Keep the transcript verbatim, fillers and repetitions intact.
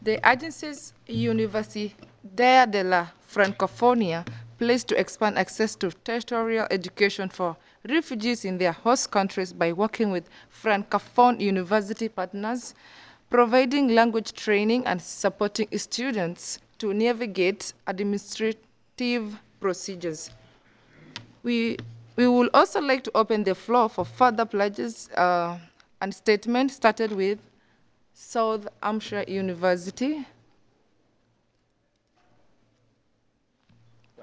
The agency's Universidad de la Francofonia pledged to expand access to territorial education for refugees in their host countries by working with Francophone university partners, providing language training and supporting students to navigate administrative procedures. We, we would also like to open the floor for further pledges uh, and statements, started with South Hampshire University.